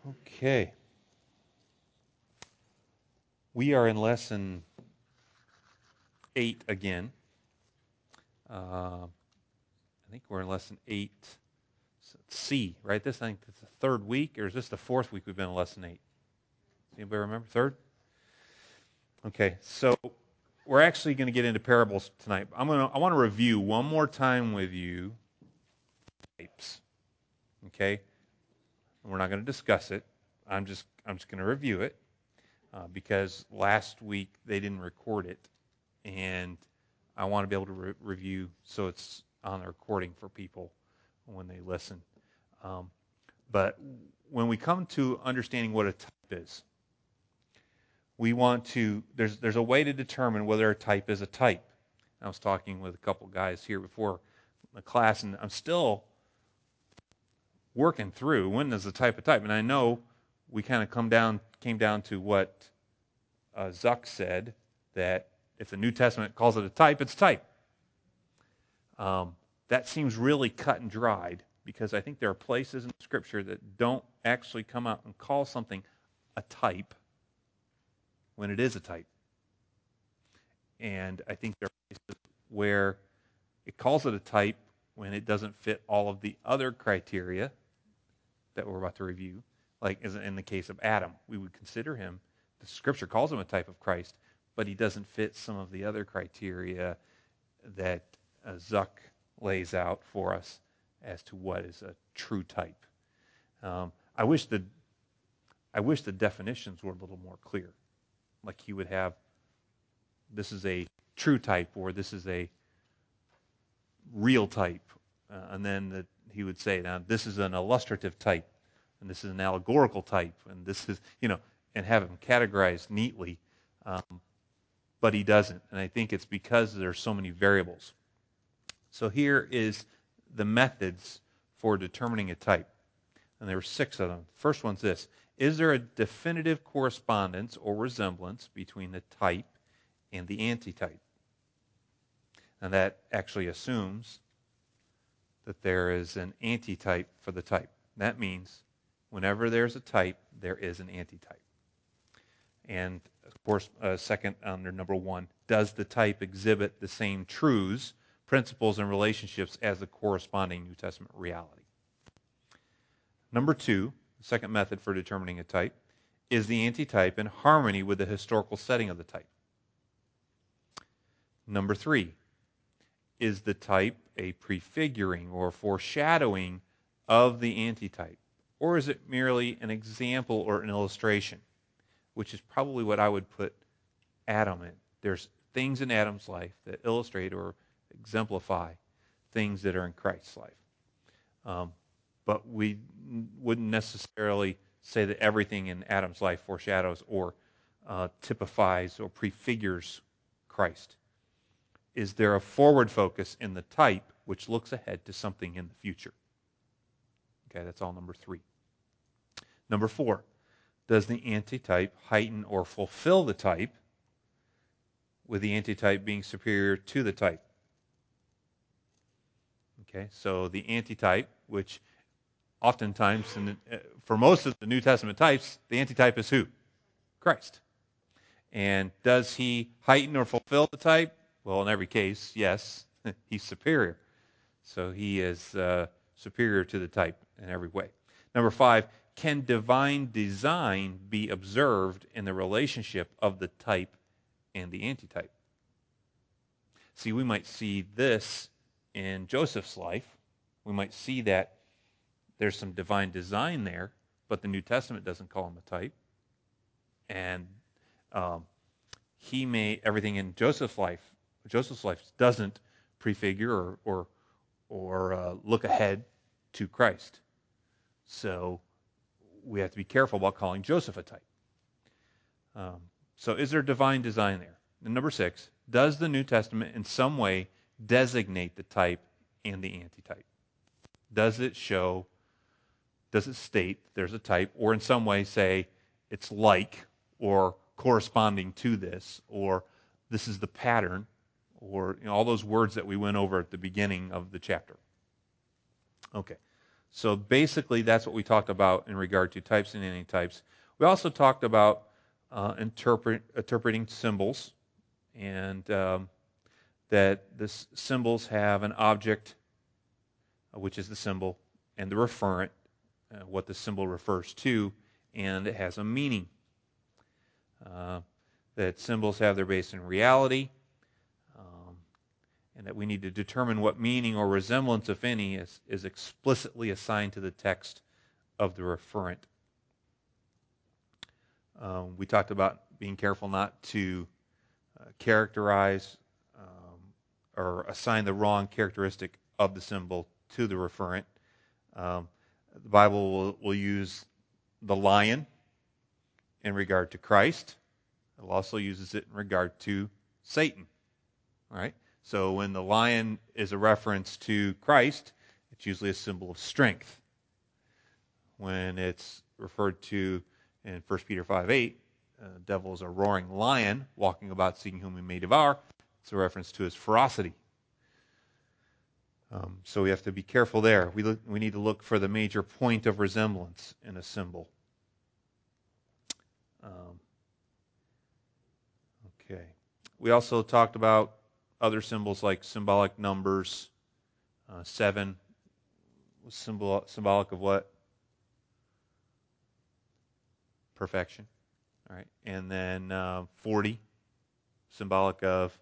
Okay. We are in lesson 8 again. I think we're in lesson 8 C, right? I think it's the third week, or is this the fourth week we've been in lesson 8? Anybody remember? Third? Okay, so we're actually going to get into parables tonight. I want to review one more time with you types. Okay? We're not going to discuss it. I'm just going to review it because last week they didn't record it, and I want to be able to review so it's on the recording for people when they listen. But when we come to understanding what a type is, we want to, there's a way to determine whether a type is a type. I was talking with a couple guys here before the class, and I'm still working through when is a type a type. And I know we kind of came down to what Zuck said, that if the New Testament calls it a type, it's a type. That seems really cut and dried, because I think there are places in Scripture that don't actually come out and call something a type when it is a type. And I think there are places where it calls it a type when it doesn't fit all of the other criteria that we're about to review. Like in the case of Adam, we would consider him, the Scripture calls him a type of Christ, but he doesn't fit some of the other criteria that Zuck lays out for us as to what is a true type. I wish the definitions were a little more clear. Like he would have, this is a true type, or this is a real type, and then he would say, now this is an illustrative type, and this is an allegorical type, and this is, and have them categorized neatly, but he doesn't, and I think it's because there's so many variables. So here is the methods for determining a type, and there were 6 of them. The first one's this: is there a definitive correspondence or resemblance between the type and the antitype? And that actually assumes that there is an antitype for the type. That means whenever there's a type, there is an antitype. And, of course, second, under number 1, does the type exhibit the same truths, principles, and relationships as the corresponding New Testament reality? Number 2, the second method for determining a type, is the antitype in harmony with the historical setting of the type? Number 3, is the type a prefiguring or foreshadowing of the antitype? Or is it merely an example or an illustration? Which is probably what I would put Adam in. There's things in Adam's life that illustrate or exemplify things that are in Christ's life. But we wouldn't necessarily say that everything in Adam's life foreshadows or typifies or prefigures Christ. Is there a forward focus in the type which looks ahead to something in the future? Okay, that's all number 3. Number 4, does the antitype heighten or fulfill the type, with the antitype being superior to the type? Okay, so the antitype, which oftentimes, for most of the New Testament types, the antitype is who? Christ. And does he heighten or fulfill the type? Well, in every case, yes, he's superior. So he is superior to the type in every way. Number 5, can divine design be observed in the relationship of the type and the antitype? See, we might see this in Joseph's life. We might see that there's some divine design there, but the New Testament doesn't call him a type. And everything in Joseph's life doesn't prefigure or look ahead to Christ. So we have to be careful about calling Joseph a type. So is there divine design there? And number 6, does the New Testament in some way designate the type and the antitype? Does it state there's a type, or in some way say it's like or corresponding to this, or this is the pattern, or all those words that we went over at the beginning of the chapter? Okay, So basically, that's what we talked about in regard to types and antitypes. We also talked about interpreting symbols, and that the symbols have an object, which is the symbol, and the referent, what the symbol refers to, and it has a meaning. That symbols have their base in reality, and that we need to determine what meaning or resemblance, if any, is explicitly assigned to the text of the referent. We talked about being careful not to characterize or assign the wrong characteristic of the symbol to the referent. The Bible will use the lion in regard to Christ. It also uses it in regard to Satan. All right? So when the lion is a reference to Christ, it's usually a symbol of strength. When it's referred to in 1 Peter 5:8, the devil is a roaring lion walking about seeking whom he may devour. It's a reference to his ferocity. So we have to be careful there. We need to look for the major point of resemblance in a symbol. Okay. We also talked about other symbols like symbolic numbers. 7 was symbolic of what? Perfection. All right. And then 40, symbolic of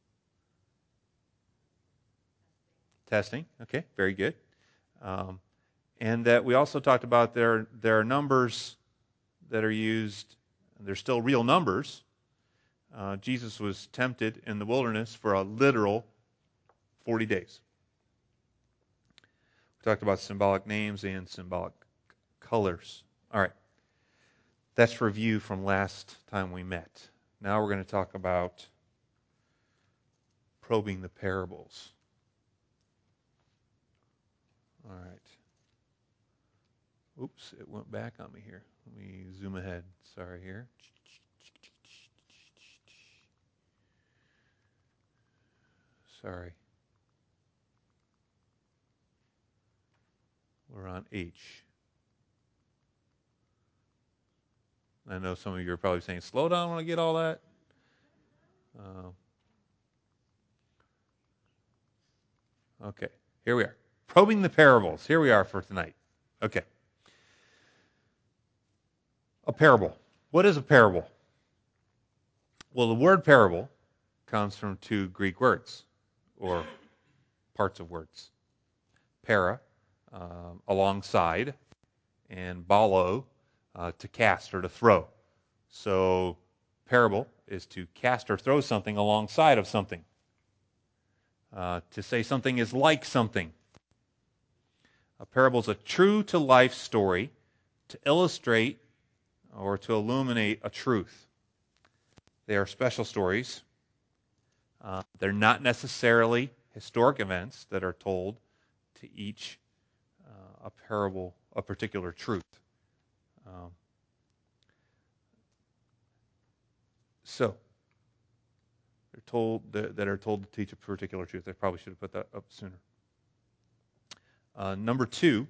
testing. Okay, very good. And that we also talked about there are numbers that are used, they're still real numbers. Jesus was tempted in the wilderness for a literal 40 days. We talked about symbolic names and symbolic colors. All right. That's review from last time we met. Now we're going to talk about probing the parables. All right. Oops, it went back on me here. Let me zoom ahead. Sorry here. Sorry. We're on H. I know some of you are probably saying, slow down when I get all that. Okay, here we are. Probing the parables. Here we are for tonight. Okay. A parable. What is a parable? Well, the word parable comes from 2 Greek words, or parts of words. Para, alongside, and balo, to cast or to throw. So, parable is to cast or throw something alongside of something. To say something is like something. A parable is a true-to-life story to illustrate or to illuminate a truth. They are special stories. They're not necessarily historic events that are told to each a parable, a particular truth. So, they're told that are told to teach a particular truth. I probably should have put that up sooner. Number 2,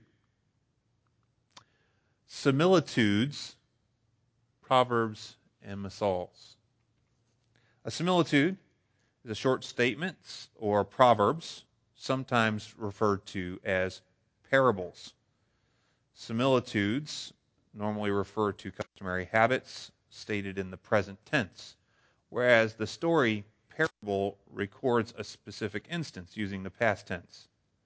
similitudes, proverbs, and misals. A similitude is a short statement or proverbs, sometimes referred to as parables. Similitudes normally refer to customary habits stated in the present tense, whereas the story parable records a specific instance using the past tense.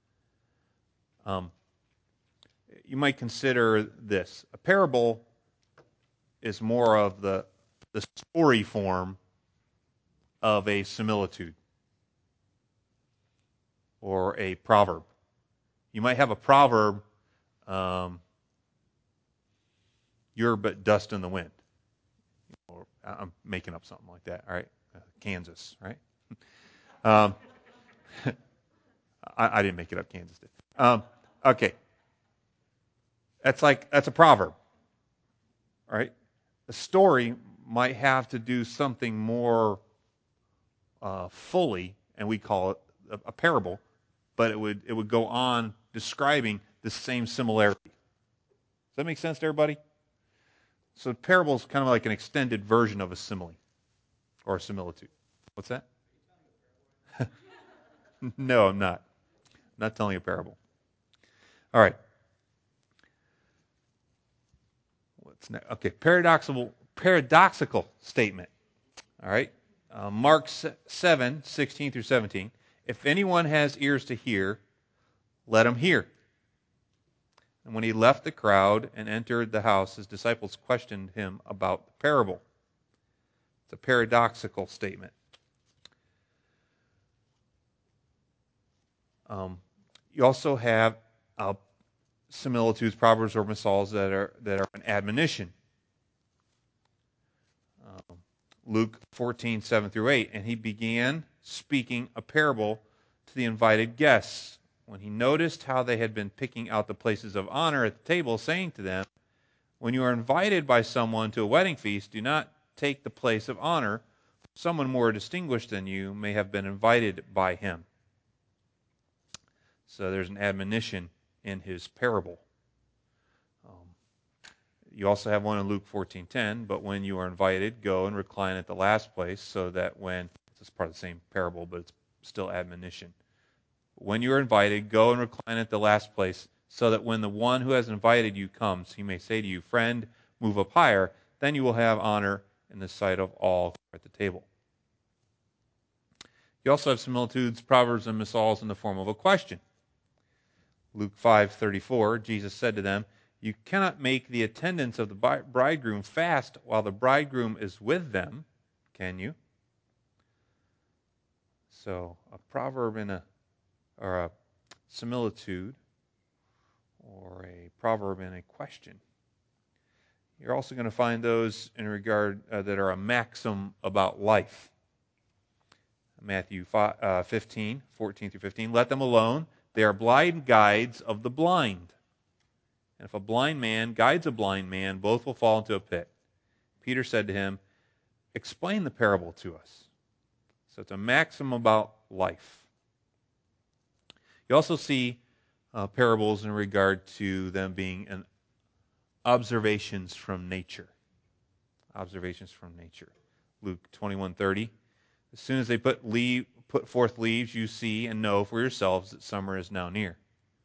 You might consider this. A parable is more of the story form of a similitude or a proverb. You might have a proverb, you're but dust in the wind. Or I'm making up something like that, all right? Kansas, right? I didn't make it up, Kansas did. Okay. That's a proverb, all right? A story might have to do something more fully, and we call it a parable, but it would go on describing this same similarity. Does that make sense to everybody? So a parable is kind of like an extended version of a simile or a similitude. What's that? No, I'm not. I'm not telling a parable. All right. What's next? Okay, paradoxical statement. All right. Mark 7, 16 through 17. If anyone has ears to hear, let him hear. And when he left the crowd and entered the house, his disciples questioned him about the parable. It's a paradoxical statement. You also have similitudes, proverbs, or misols that are an admonition. Luke 14, 7 through 8. And he began speaking a parable to the invited guests. When he noticed how they had been picking out the places of honor at the table, saying to them, when you are invited by someone to a wedding feast, do not take the place of honor. Someone more distinguished than you may have been invited by him. So there's an admonition in his parable. You also have one in Luke 14:10. But when you are invited, go and recline at the last place, so that when this is part of the same parable, but it's still admonition. When you are invited, go and recline at the last place, so that when the one who has invited you comes, he may say to you, friend, move up higher. Then you will have honor in the sight of all at the table. You also have similitudes, proverbs, and misols in the form of a question. Luke 5:34, Jesus said to them, you cannot make the attendants of the bridegroom fast while the bridegroom is with them, can you? So a proverb or a similitude, or a proverb and a question. You're also going to find those in regard that are a maxim about life. Matthew 15, 14 through 15. Let them alone. They are blind guides of the blind. And if a blind man guides a blind man, both will fall into a pit. Peter said to him, explain the parable to us. So it's a maxim about life. You also see parables in regard to them being observations from nature. Observations from nature. Luke 21:30. As soon as they put forth leaves, you see and know for yourselves that summer is now near.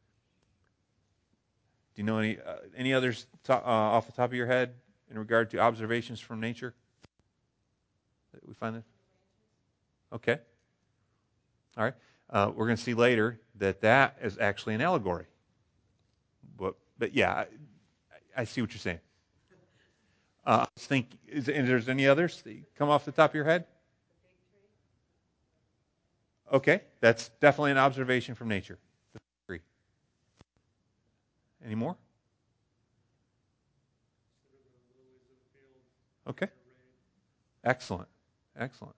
Do you know any others off the top of your head in regard to observations from nature? We find that? Okay. All right. We're going to see later that is actually an allegory. But yeah, I see what you're saying. I think, is there any others that come off the top of your head? Okay, that's definitely an observation from nature. Any more? Okay. Excellent. Excellent.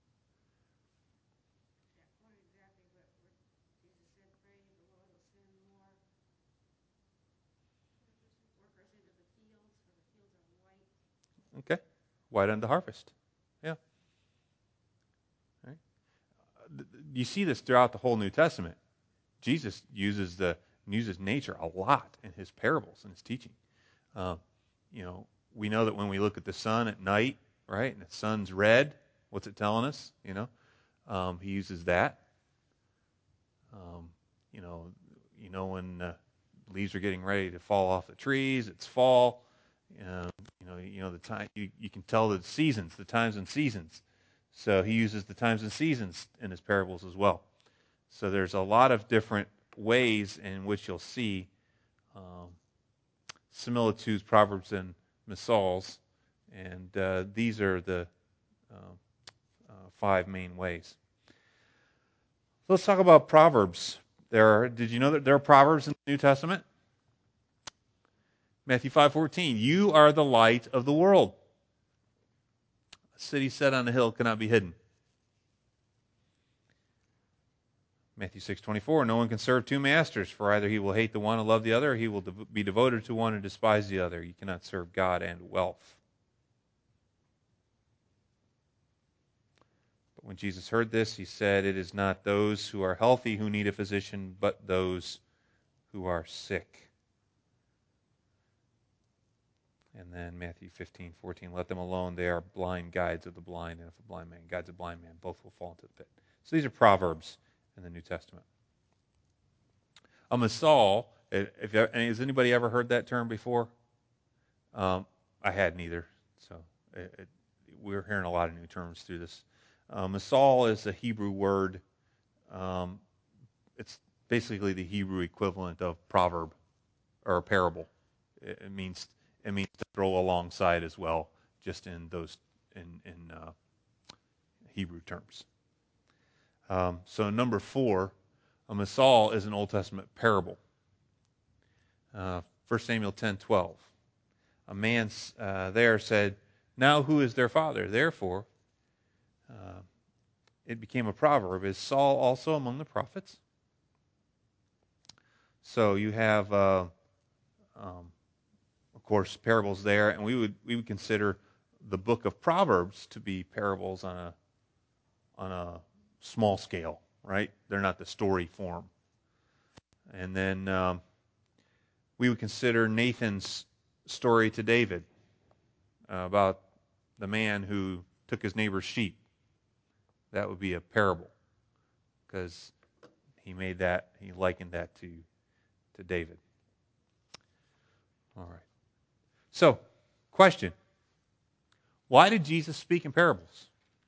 Okay. White unto harvest. Yeah. Right. You see this throughout the whole New Testament. Jesus uses nature a lot in his parables and his teaching. We know that when we look at the sun at night, right, and the sun's red, what's it telling us? He uses that. When leaves are getting ready to fall off the trees, it's fall. The time you can tell the seasons, the times and seasons. So he uses the times and seasons in his parables as well. So there's a lot of different ways in which you'll see similitudes, proverbs, and misols, and these are the 5 main ways. Let's talk about proverbs. Did you know that there are proverbs in the New Testament? Matthew 5:14, you are the light of the world. A city set on a hill cannot be hidden. Matthew 6:24, no one can serve 2 masters, for either he will hate the one and love the other, or he will be devoted to one and despise the other. You cannot serve God and wealth. But when Jesus heard this, he said, it is not those who are healthy who need a physician, but those who are sick. And then Matthew 15:14, let them alone. They are blind guides of the blind, and if a blind man guides a blind man, both will fall into the pit. So these are proverbs in the New Testament. A masal, has anybody ever heard that term before? I hadn't either. So we're hearing a lot of new terms through this. Masal is a Hebrew word. It's basically the Hebrew equivalent of proverb or a parable. It means to throw alongside as well, just in those in Hebrew terms. So number 4, a masal is an Old Testament parable. 1 Samuel 10:12. A man there said, "Now who is their father?" Therefore, it became a proverb. Is Saul also among the prophets? So you have, of course, parables there, and we would consider the book of Proverbs to be parables on a small scale, right? They're not the story form. And then we would consider Nathan's story to David about the man who took his neighbor's sheep. That would be a parable, because he likened that to David. All right. So, question. Why did Jesus speak in parables?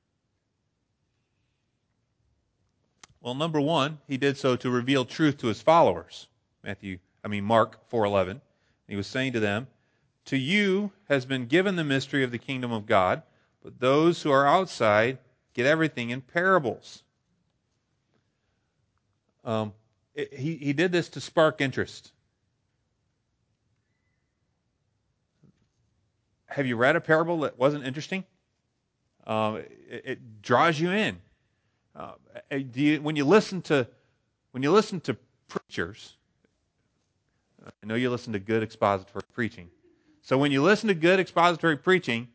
Well, number 1, he did so to reveal truth to his followers. Mark 4:11. He was saying to them, "To you has been given the mystery of the kingdom of God, but those who are outside get everything in parables." He did this to spark interest. Have you read a parable that wasn't interesting? It draws you in. When you listen to preachers, I know you listen to good expository preaching. So when you listen to good expository preaching,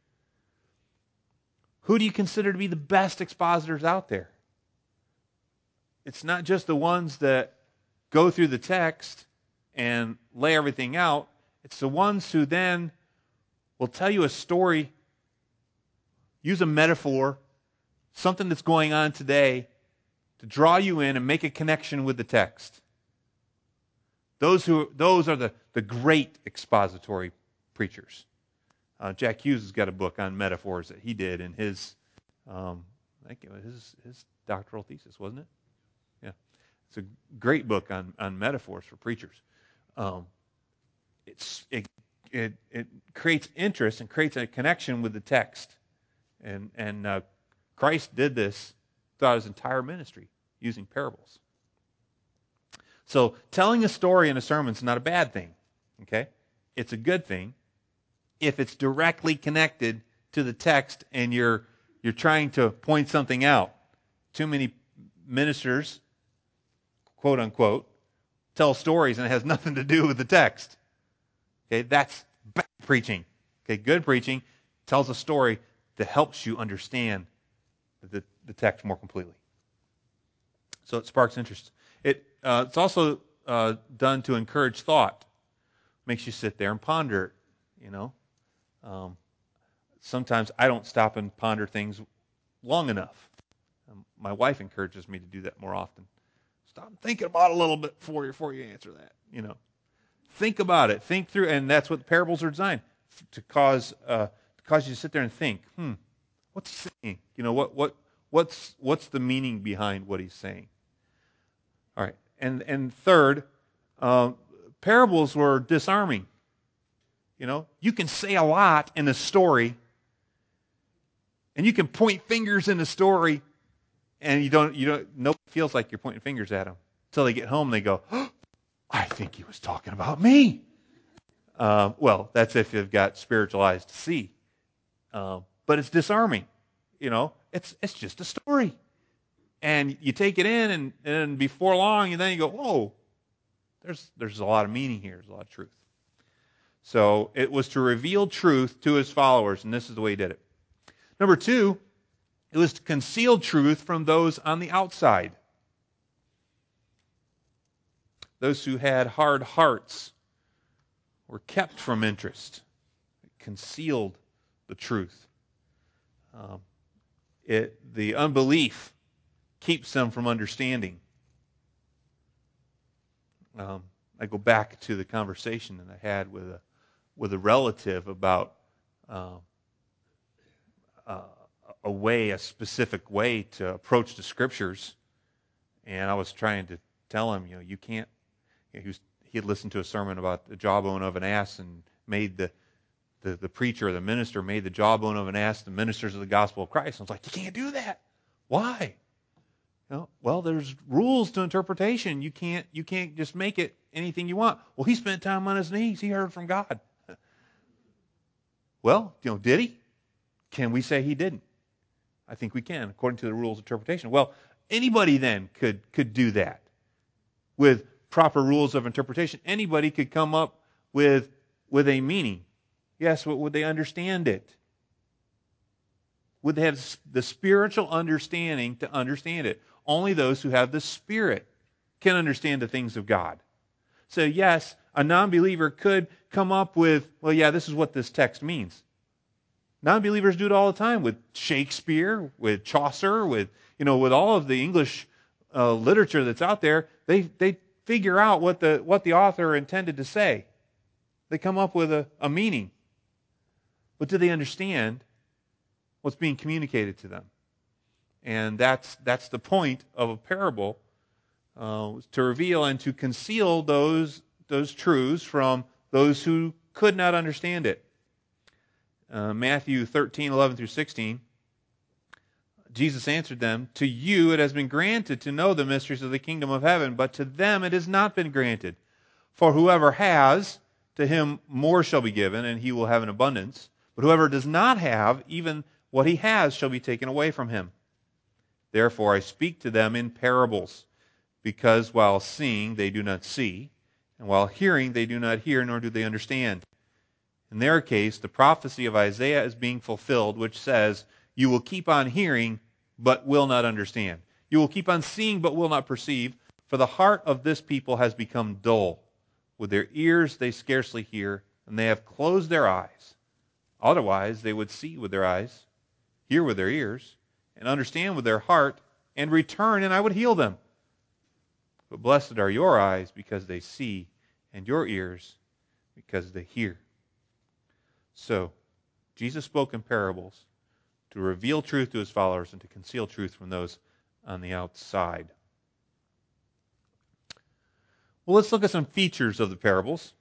who do you consider to be the best expositors out there? It's not just the ones that go through the text and lay everything out. It's the ones who then will tell you a story, use a metaphor, something that's going on today, to draw you in and make a connection with the text. Those are the great expository preachers. Jack Hughes has got a book on metaphors that he did in his, I think it was his doctoral thesis, wasn't it? Yeah, it's a great book on metaphors for preachers. It creates interest and creates a connection with the text, and Christ did this throughout his entire ministry using parables. So telling a story in a sermon is not a bad thing. Okay, it's a good thing if it's directly connected to the text and you're trying to point something out. Too many ministers, quote unquote, tell stories and it has nothing to do with the text. Okay, that's bad preaching. Okay, good preaching tells a story that helps you understand the text more completely. So it sparks interest. It's also done to encourage thought. Makes you sit there and ponder it, Sometimes I don't stop and ponder things long enough. My wife encourages me to do that more often. Stop thinking about it a little bit before you answer that, Think about it. Think through, and that's what the parables are designed, to cause you to sit there and think, what's he saying? What's the meaning behind what he's saying? All right. And third, parables were disarming. You can say a lot in a story, and you can point fingers in a story, and nobody feels like you're pointing fingers at them. Until they get home, they go, "Oh, I think he was talking about me." Well, that's if you've got spiritual eyes to see. But it's disarming. It's just a story. And you take it in, and before long, and then you go, "Whoa, there's a lot of meaning here. There's a lot of truth." So it was to reveal truth to his followers, and this is the way he did it. Number 2, it was to conceal truth from those on the outside. Those who had hard hearts were kept from interest, concealed the truth. The unbelief keeps them from understanding. I go back to the conversation that I had with a relative about a specific way to approach the Scriptures, and I was trying to tell him, you can't. He had listened to a sermon about the jawbone of an ass and made the preacher or the minister made the jawbone of an ass the ministers of the gospel of Christ. I was like, you can't do that. Why? Well, there's rules to interpretation. You can't just make it anything you want. Well, he spent time on his knees. He heard from God. Well, did he? Can we say he didn't? I think we can, according to the rules of interpretation. Well, anybody then could do that with proper rules of interpretation. Anybody could come up with a meaning. Yes, would they understand it? Would they have the spiritual understanding to understand it? Only those who have the Spirit can understand the things of God. So yes, a non-believer could come up with, well, yeah, this is what this text means. Non-believers do it all the time with Shakespeare, with Chaucer, with all of the English literature that's out there. They figure out what the author intended to say. They come up with a meaning. But do they understand what's being communicated to them? And that's the point of a parable, to reveal and to conceal those truths from those who could not understand it. Matthew 13:11 through 16, Jesus answered them, "To you it has been granted to know the mysteries of the kingdom of heaven, but to them it has not been granted. For whoever has, to him more shall be given, and he will have an abundance. But whoever does not have, even what he has shall be taken away from him. Therefore I speak to them in parables, because while seeing they do not see, and while hearing they do not hear, nor do they understand. In their case, the prophecy of Isaiah is being fulfilled, which says, 'You will keep on hearing, but will not understand. You will keep on seeing, but will not perceive. For the heart of this people has become dull. With their ears they scarcely hear, and they have closed their eyes. Otherwise they would see with their eyes, hear with their ears, and understand with their heart, and return, and I would heal them. But blessed are your eyes because they see, and your ears because they hear.'" So, Jesus spoke in parables to reveal truth to his followers and to conceal truth from those on the outside. Well, let's look at some features of the parables.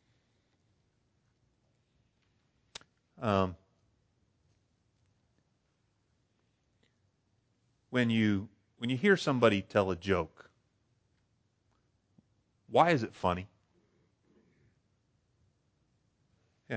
When you hear somebody tell a joke, why is it funny? Yeah.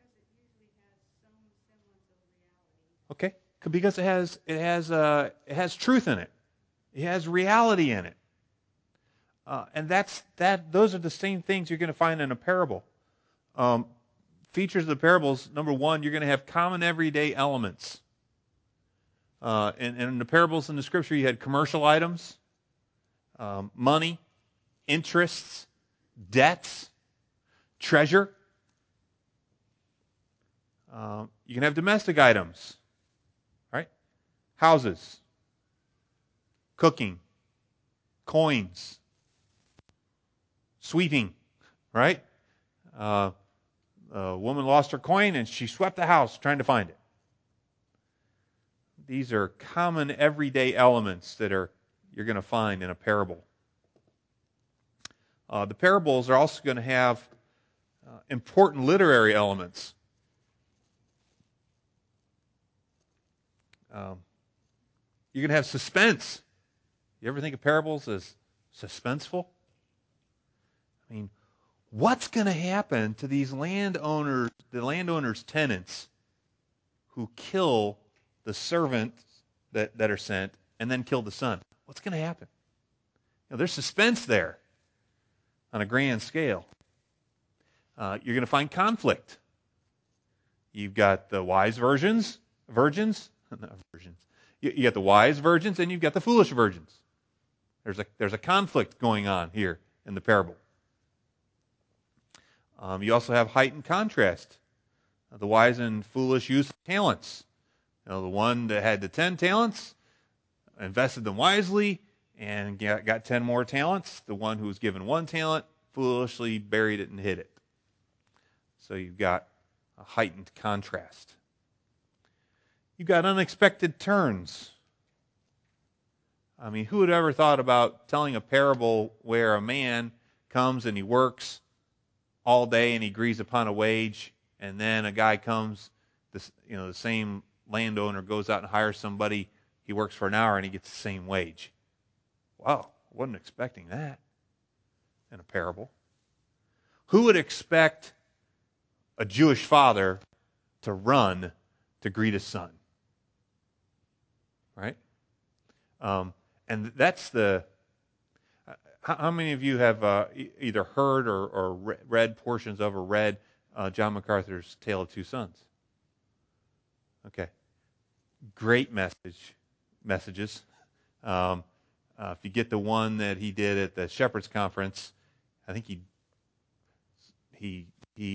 Okay, because it has truth in it. It has reality in it. And those are the same things you're going to find in a parable. Features of the parables, number one, you're going to have common everyday elements. And in the parables in the Scripture, you had commercial items, money, interests, debts, treasure. You can have domestic items, right? Houses, cooking, coins, sweeping, right? A woman lost her coin and she swept the house trying to find it. These are common everyday elements that you're going to find in a parable. The parables are also going to have important literary elements. You're going to have suspense. You ever think of parables as suspenseful? I mean, what's going to happen to these landowners, the landowner's tenants, who kill the servants that are sent and then kill the son? What's going to happen? There's suspense there on a grand scale. You're going to find conflict. You've got the wise virgins. You got the wise virgins and you've got the foolish virgins. There's a conflict going on here in the parable. You also have heightened contrast. The wise and foolish use of talents. The one that had the 10 talents invested them wisely and got 10 more talents. The one who was given 1 talent foolishly buried it and hid it. So you've got a heightened contrast. You've got unexpected turns. I mean, who would ever thought about telling a parable where a man comes and he works all day and he agrees upon a wage, and then a guy comes, the same landowner goes out and hires somebody, he works for an hour and he gets the same wage. Wow, wasn't expecting that in a parable. Who would expect a Jewish father to run to greet his son? Right? And that's the... How many of you have either heard or read portions of or read John MacArthur's Tale of Two Sons? Okay. Great messages. If you get the one that he did at the Shepherds Conference, I think he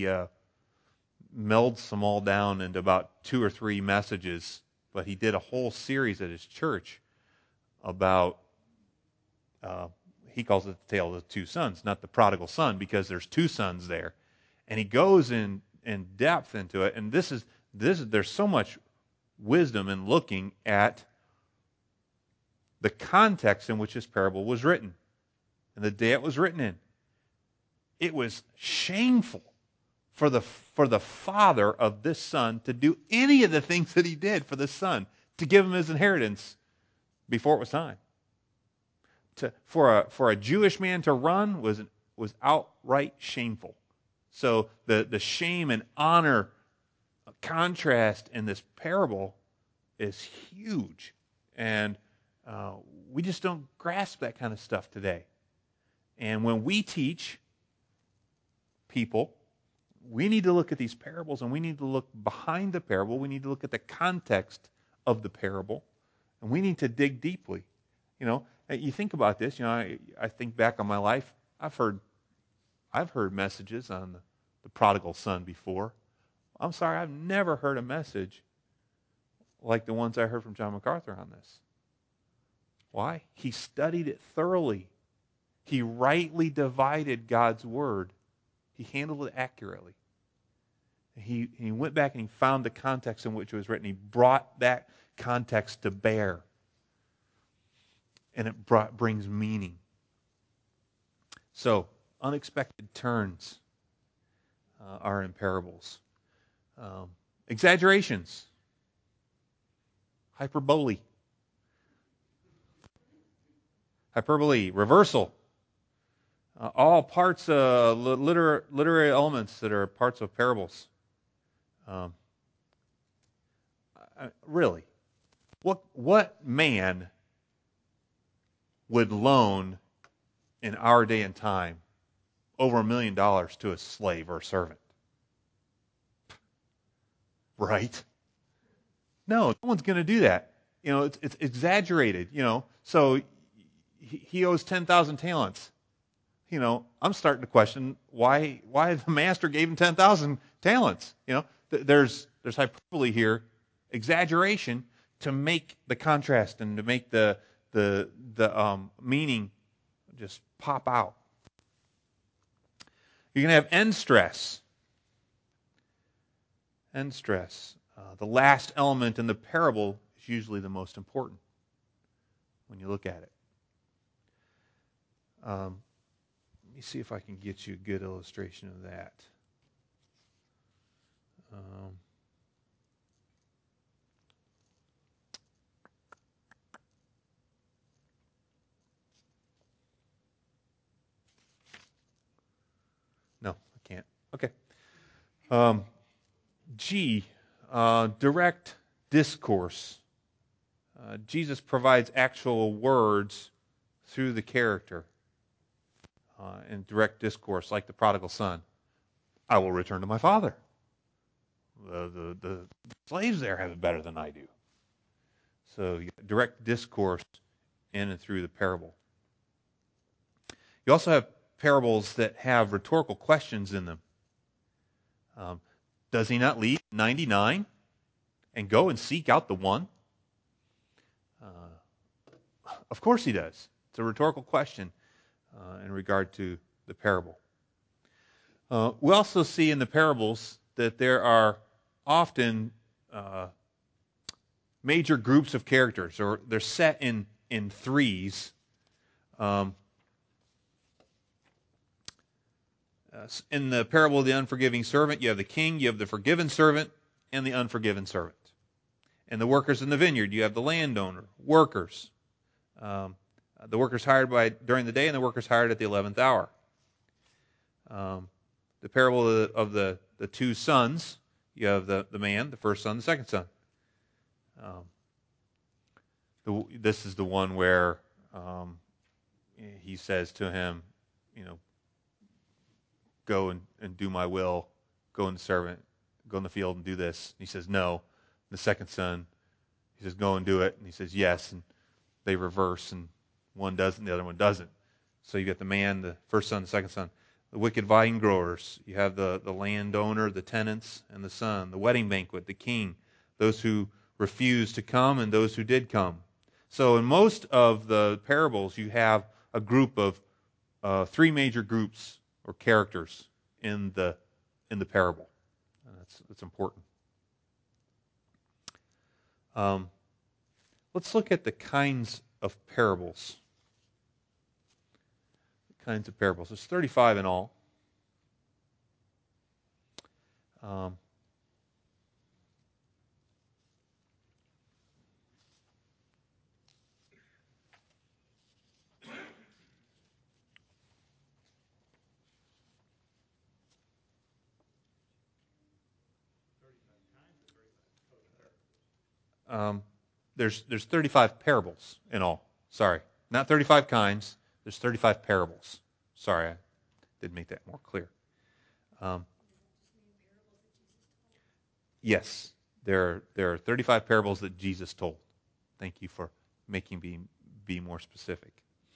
melds them all down into about 2 or 3 messages, but he did a whole series at his church about... he calls it the Tale of the Two Sons, not the prodigal son, because there's 2 sons there. And he goes in depth into it. And there's so much wisdom in looking at the context in which this parable was written and the day it was written in. It was shameful for the father of this son to do any of the things that he did for the son, to give him his inheritance before it was time. For a Jewish man to run was outright shameful. So the shame and honor contrast in this parable is huge. And we just don't grasp that kind of stuff today. And when we teach people, we need to look at these parables and we need to look behind the parable. We need to look at the context of the parable. And we need to dig deeply. You think about this. I think back on my life. I've heard messages on the prodigal son before. I'm sorry, I've never heard a message like the ones I heard from John MacArthur on this. Why? He studied it thoroughly. He rightly divided God's word. He handled it accurately. He went back and he found the context in which it was written. He brought that context to bear. And it brings meaning. So, unexpected turns are in parables. Exaggerations. Hyperbole. Reversal. All parts of literary elements that are parts of parables. Really, what man would loan in our day and time over $1 million to a slave or a servant? Right? No one's going to do that. It's exaggerated. So he owes 10,000 talents. I'm starting to question why the master gave him 10,000 talents. There's hyperbole here, exaggeration to make the contrast and to make the meaning just pop out. You're going to have end stress. End stress. The last element in the parable is usually the most important when you look at it. Let me see if I can get you a good illustration of that. No, I can't. Okay. Direct discourse. Jesus provides actual words through the character in direct discourse, like the prodigal son. I will return to my father. The slaves there have it better than I do. So direct discourse in and through the parable. You also have parables that have rhetorical questions in them. Does he not leave 99 and go and seek out the one? Of course he does. It's a rhetorical question in regard to the parable. We also see in the parables that there are often major groups of characters, or they're set in threes. In the parable of the unforgiving servant, you have the king, you have the forgiven servant, and the unforgiven servant. In the workers in the vineyard, you have the landowner, workers. The workers hired during the day, and the workers hired at the 11th hour. The parable of the two sons, you have the man, the first son, the second son. This is the one where he says to him, go and do my will, go in the field and do this. And he says, no. The second son, he says, go and do it. And he says, yes. And they reverse, and one does and the other one doesn't. So you got the man, the first son, the second son. The wicked vine growers. You have the landowner, the tenants, and the son. The wedding banquet, the king. Those who refused to come and those who did come. So in most of the parables, you have a group of three major groups or characters in the parable. And that's important. Let's look at the kinds of parables. There's 35 in all. There's 35 parables in all. Sorry, not 35 kinds. There's 35 parables. Sorry, I did make that more clear. Yes, there are 35 parables that Jesus told. Thank you for making me be more specific.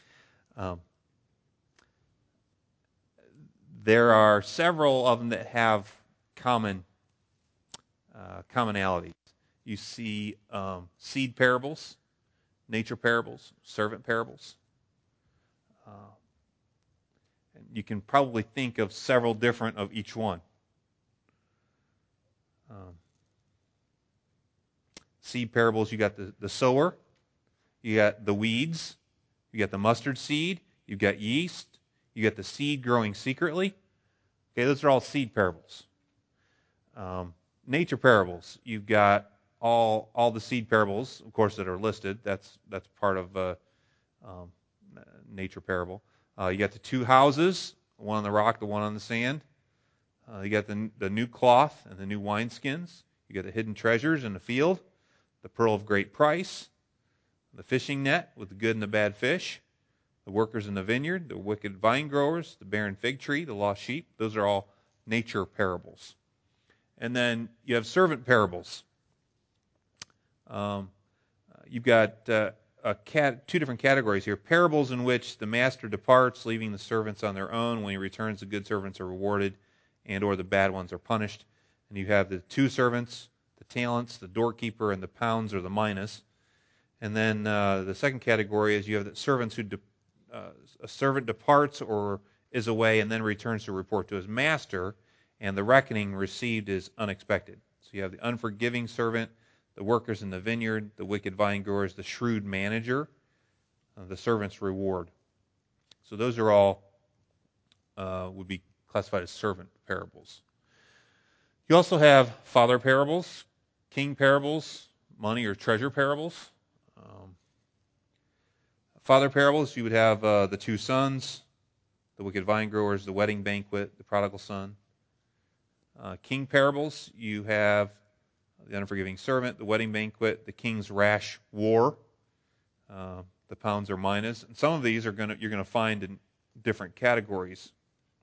There are several of them that have commonalities. You see seed parables, nature parables, servant parables. And you can probably think of several different of each one. Seed parables, you got the sower, you got the weeds, you got the mustard seed, you got yeast, you got the seed growing secretly. Okay, those are all seed parables. Nature parables, you've got all the seed parables, of course, that are listed. That's part of nature parable. You got the two houses, one on the rock, the one on the sand. You got the new cloth and the new wineskins. You got the hidden treasures in the field, the pearl of great price, the fishing net with the good and the bad fish, the workers in the vineyard, the wicked vine growers, the barren fig tree, the lost sheep. Those are all nature parables. And then you have servant parables. You've got two different categories here. Parables in which the master departs, leaving the servants on their own. When he returns, the good servants are rewarded, and or the bad ones are punished. And you have the two servants, the talents, the doorkeeper, and the pounds or the minas. And then the second category is you have the servants who a servant departs or is away and then returns to report to his master, and the reckoning received is unexpected. So you have the unforgiving servant, the workers in the vineyard, the wicked vine growers, the shrewd manager, the servant's reward. So those are all would be classified as servant parables. You also have father parables, king parables, money or treasure parables. Father parables, you would have the two sons, the wicked vine growers, the wedding banquet, the prodigal son. King parables, you have the unforgiving servant, the wedding banquet, the king's rash war, the pounds or minas. And some of these you're going to find in different categories.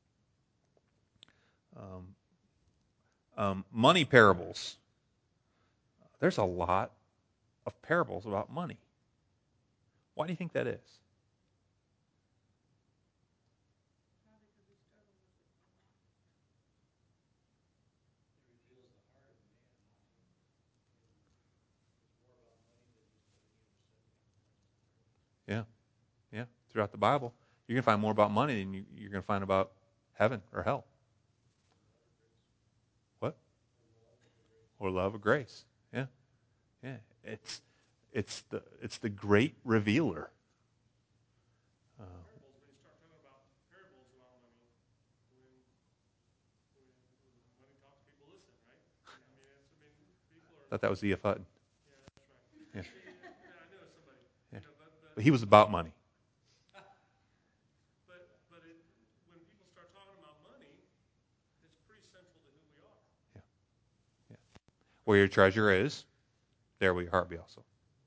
Money parables. There's a lot of parables about money. Why do you think that is? Yeah, throughout the Bible, you're going to find more about money than you're going to find about heaven or hell. What? Or love or grace. Yeah, yeah. It's the great revealer. Uh, When you start talking about parables about money, when money talks, people listen, right? People are. thought that was E.F. Hutton. Yeah, that's right. Yeah. I knew it was somebody. Yeah. But But he was about money. when people start talking about money, it's pretty central to who we are. Yeah, yeah. Where your treasure is, there will your heart be also.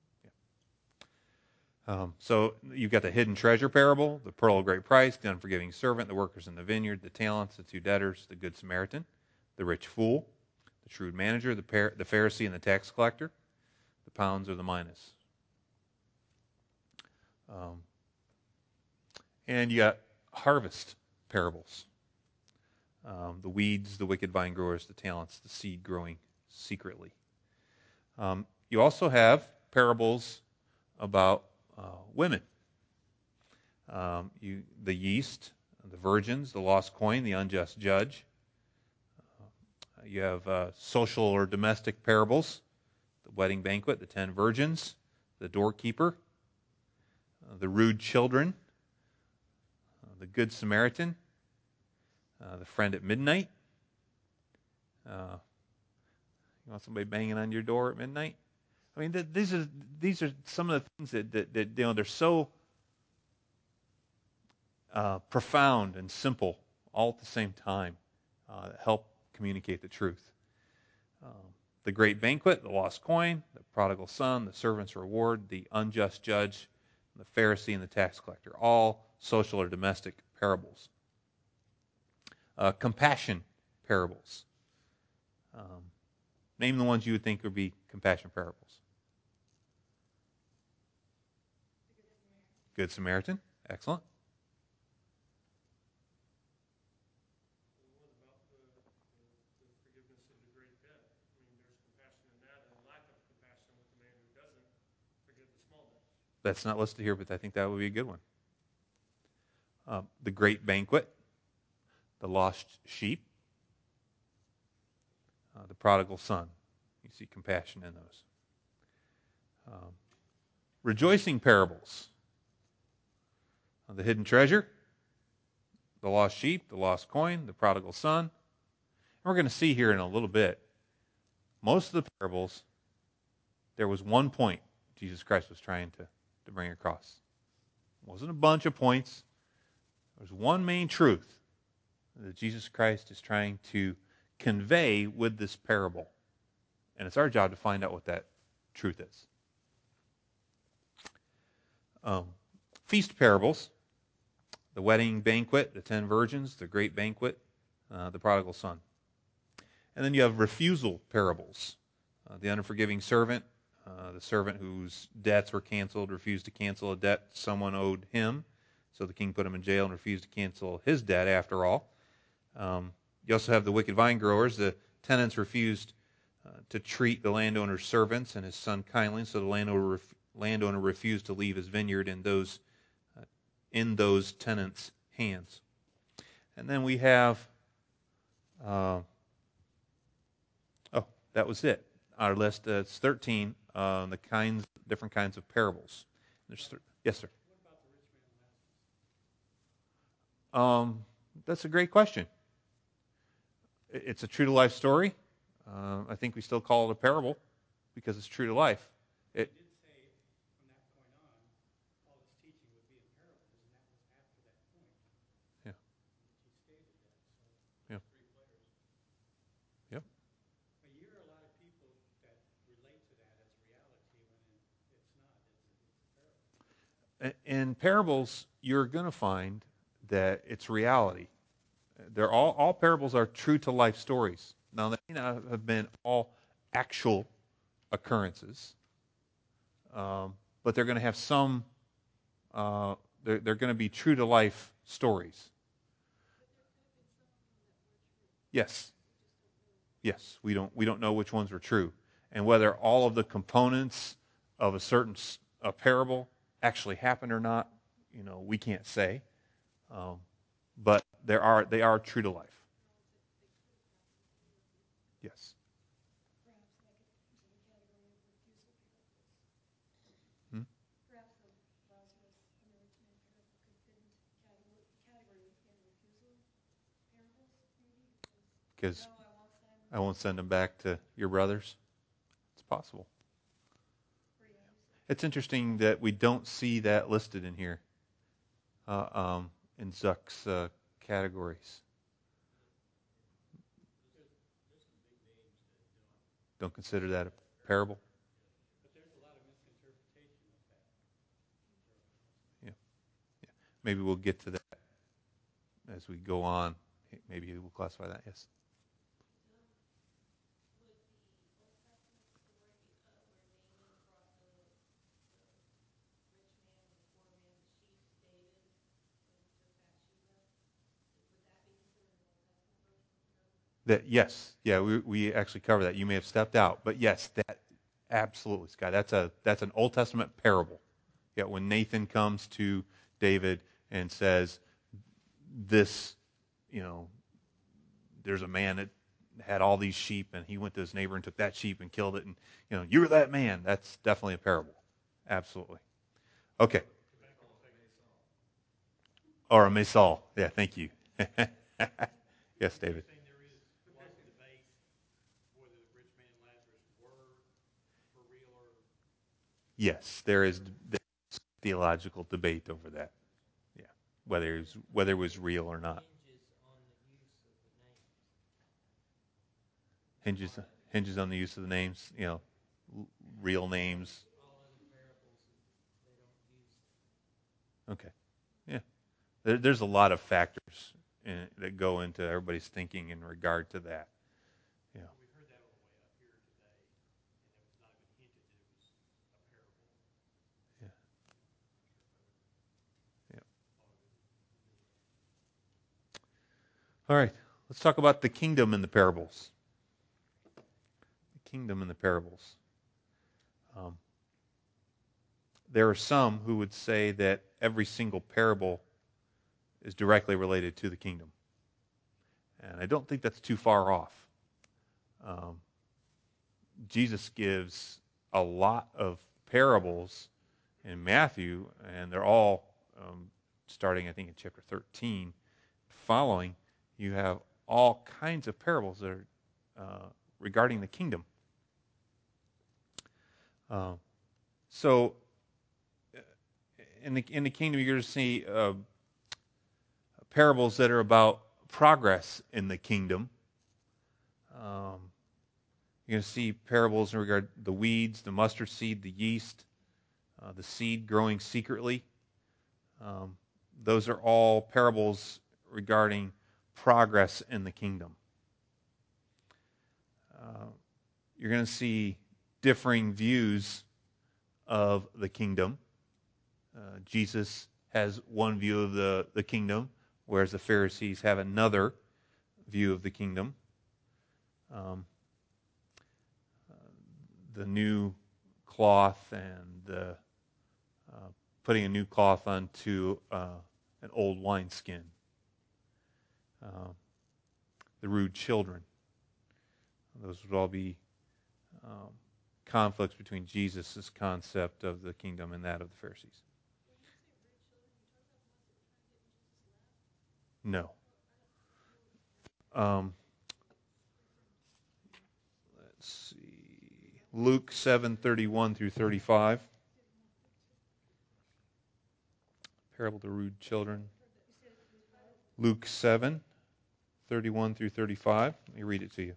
So you've got the hidden treasure parable, the pearl of great price, the unforgiving servant, the workers in the vineyard, the talents, the two debtors, the good Samaritan, the rich fool, the shrewd manager, the Pharisee and the tax collector, the pounds or the minas. And you got harvest parables. The weeds, the wicked vine growers, the talents, the seed growing secretly. You also have parables about women. The yeast, the virgins, the lost coin, the unjust judge. You have social or domestic parables, the wedding banquet, the 10 virgins, the doorkeeper, the rude children, the good Samaritan, the friend at midnight. You want somebody banging on your door at midnight? I mean, these are some of the things that they're so profound and simple all at the same time that help communicate the truth. The great banquet, the lost coin, the prodigal son, the servant's reward, the unjust judge, the Pharisee, and the tax collector, all social or domestic parables. Compassion parables. Name the ones you would think would be compassion parables. Good Samaritan. Excellent. What about the forgiveness of the great debt? There's compassion in that and a lack of compassion with the man who doesn't forgive the small debts. That's not listed here, but I think that would be a good one. The great banquet, the lost sheep, the prodigal son. You see compassion in those. Rejoicing parables, the hidden treasure, the lost sheep, the lost coin, the prodigal son. And we're going to see here in a little bit, most of the parables, there was one point Jesus Christ was trying to bring across. It wasn't a bunch of points. There's one main truth that Jesus Christ is trying to convey with this parable. And it's our job to find out what that truth is. Feast parables, the wedding banquet, the 10 virgins, the great banquet, the prodigal son. And then you have refusal parables, the unforgiving servant, the servant whose debts were canceled, refused to cancel a debt someone owed him, so the king put him in jail and refused to cancel his debt after all. You also have the wicked vine growers. The tenants refused to treat the landowner's servants and his son kindly, so the landowner refused to leave his vineyard in those tenants' hands. And then we have, that was it. Our list, it's 13, different kinds of parables. Yes, sir. What about the rich man and Lazarus? That's a great question. It's a true-to-life story. I think we still call it a parable because it's true to life. He did say from that point on, all his teaching would be in parables, and that was after that point. Yeah. He stated that. So Yeah. three players. Yep. But you hear a lot of people that relate to that as reality when it's not. It's a parable. In parables, you're going to find that it's reality. They're all parables are true to life stories. Now, they may not have been all actual occurrences, but they're going to have some. They're going to be true to life stories. Yes. Yes, we don't know which ones were true, and whether all of the components of a certain parable actually happened or not. we can't say. But they are true to life. Yes. Hmm? Because I won't send them back to your brothers. It's possible. It's interesting that we don't see that listed in here in Zuck's categories. Don't consider that a parable. But there's a lot of misinterpretation of that. Yeah. Maybe we'll get to that as we go on. Maybe we'll classify that. Yes. That yes, yeah, we actually cover that. You may have stepped out, but yes, that absolutely, Scott. That's an Old Testament parable. Yeah, when Nathan comes to David and says, "This, there's a man that had all these sheep, and he went to his neighbor and took that sheep and killed it, and you're that man." That's definitely a parable. Absolutely. Okay. Or a Mesal. Yeah, thank you. Yes, David. Yes, there's theological debate over that. Yeah, whether it was real or not. Hinges hinges on the use of the names. Real names. Okay. Yeah. There's a lot of factors that go into everybody's thinking in regard to that. Yeah. We heard that on the way up here today, and it was not even hinted that it was a parable. Yeah. Yeah. All right. Let's talk about the kingdom in the parables. The kingdom in the parables. There are some who would say that every single parable is directly related to the kingdom. And I don't think that's too far off. Jesus gives a lot of parables in Matthew, and they're all starting, I think, in chapter 13. Following, you have all kinds of parables that are regarding the kingdom. So, in the kingdom, you're going to see parables that are about progress in the kingdom. You're going to see parables in regard to the weeds, the mustard seed, the yeast, the seed growing secretly. Those are all parables regarding progress in the kingdom. You're going to see differing views of the kingdom. Jesus has one view of the kingdom, whereas the Pharisees have another view of the kingdom. The new cloth and the putting a new cloth onto an old wineskin. The rude children. Those would all be conflicts between Jesus' concept of the kingdom and that of the Pharisees. No. Let's see. Luke 7:31 through 35. Parable to rude children. Luke 7:31 through 35. Let me read it to you.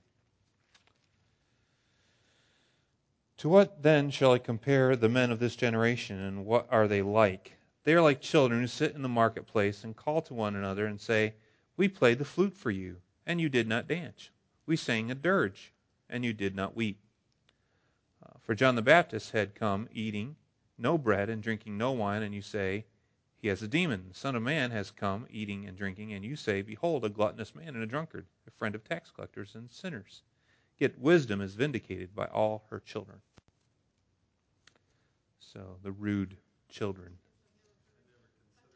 To what then shall I compare the men of this generation, and what are they like? They are like children who sit in the marketplace and call to one another and say, "We played the flute for you, and you did not dance. We sang a dirge, and you did not weep." For John the Baptist had come eating no bread and drinking no wine, and you say, "He has a demon." The Son of Man has come eating and drinking, and you say, "Behold, a gluttonous man and a drunkard, a friend of tax collectors and sinners." Yet wisdom is vindicated by all her children. So the rude children.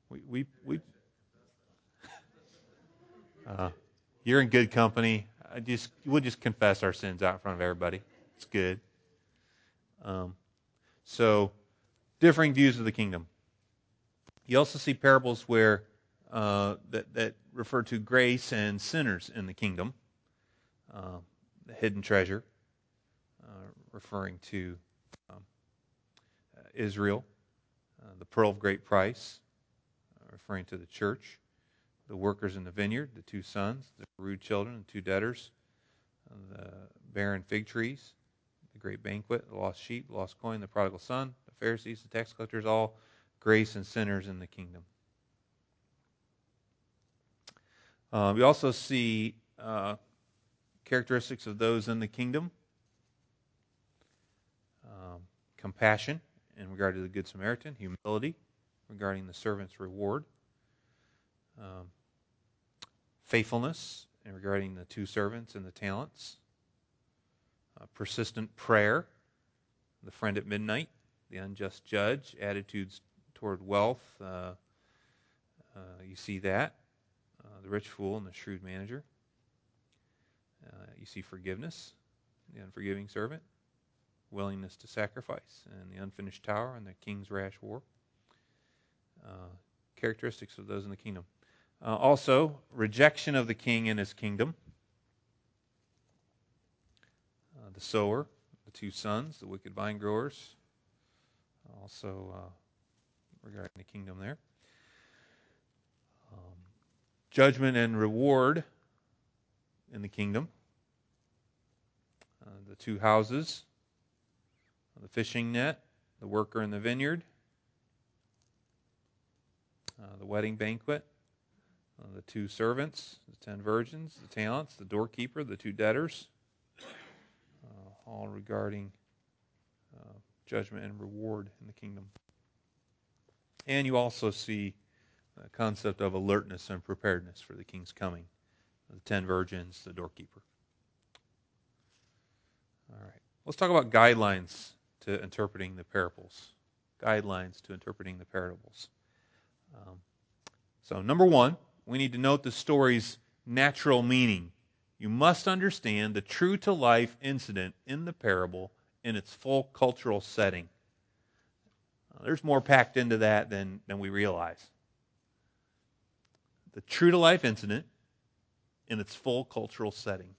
You're in good company. We'll just confess our sins out in front of everybody. It's good. So, differing views of the kingdom. You also see parables where that refer to grace and sinners in the kingdom. The hidden treasure, referring to Israel. The pearl of great price, referring to the church. The workers in the vineyard, the two sons, the rude children, the two debtors, the barren fig trees, the great banquet, the lost sheep, the lost coin, the prodigal son, the Pharisees, the tax collectors, all grace and sinners in the kingdom. We also see characteristics of those in the kingdom. Compassion in regard to the Good Samaritan, humility regarding the servant's reward, faithfulness in regarding the two servants and the talents, persistent prayer, the friend at midnight, the unjust judge, attitudes toward wealth. You see that. The rich fool and the shrewd manager. You see forgiveness, the unforgiving servant, willingness to sacrifice, and the unfinished tower and the king's rash war. Characteristics of those in the kingdom. Also, rejection of the king and his kingdom. The sower, the two sons, the wicked vine growers. Also, regarding the kingdom there. Judgment and reward in the kingdom. The two houses, the fishing net, the worker in the vineyard, the wedding banquet, the two servants, the 10 virgins, the talents, the doorkeeper, the two debtors, all regarding judgment and reward in the kingdom. And you also see the concept of alertness and preparedness for the king's coming. The 10 virgins, the doorkeeper. All right. Let's talk about guidelines to interpreting the parables. Guidelines to interpreting the parables. So, number one, we need to note the story's natural meaning. You must understand the true-to-life incident in the parable in its full cultural setting. There's more packed into that than we realize. The true-to-life incident in its full cultural setting.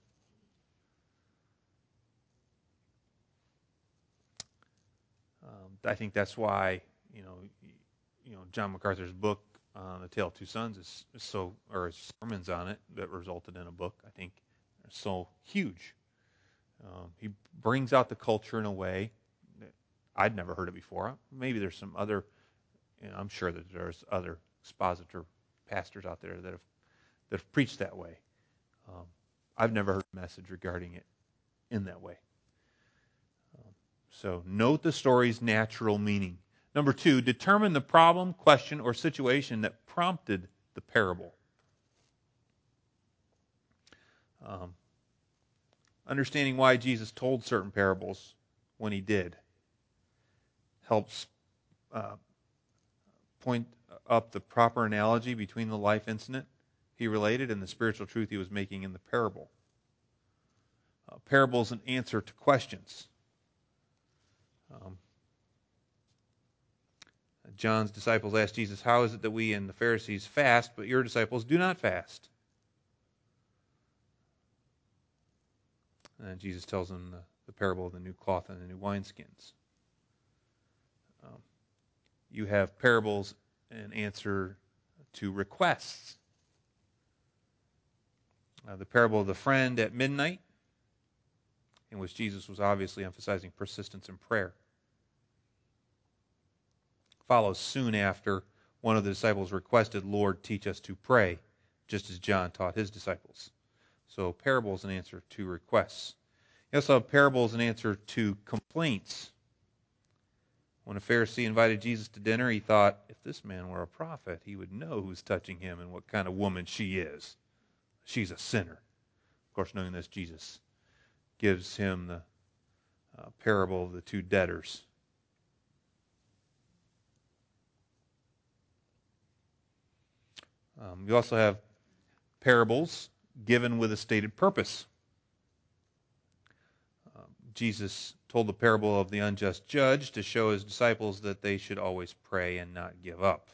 I think that's why John MacArthur's book, The Tale of Two Sons, is so, or his sermons on it that resulted in a book, I think, are so huge. He brings out the culture in a way that I'd never heard it before. Maybe there's some other, I'm sure that there's other expositor pastors out there that have preached that way. I've never heard a message regarding it in that way. So note the story's natural meaning. Number two, determine the problem, question, or situation that prompted the parable. Understanding why Jesus told certain parables when he did helps point up the proper analogy between the life incident he related and the spiritual truth he was making in the parable. Parables an answer to questions. John's disciples asked Jesus, "How is it that we and the Pharisees fast, but your disciples do not fast?" And Jesus tells them the parable of the new cloth and the new wineskins. You have parables in answer to requests. The parable of the friend at midnight, in which Jesus was obviously emphasizing persistence in prayer, follows soon after one of the disciples requested, "Lord, teach us to pray," just as John taught his disciples. So parables in answer to requests. You also have parables in answer to complaints. When a Pharisee invited Jesus to dinner, he thought, if this man were a prophet, he would know who's touching him and what kind of woman she is. She's a sinner. Of course, knowing this, Jesus gives him the parable of the two debtors. You also have parables given with a stated purpose. Jesus told the parable of the unjust judge to show his disciples that they should always pray and not give up.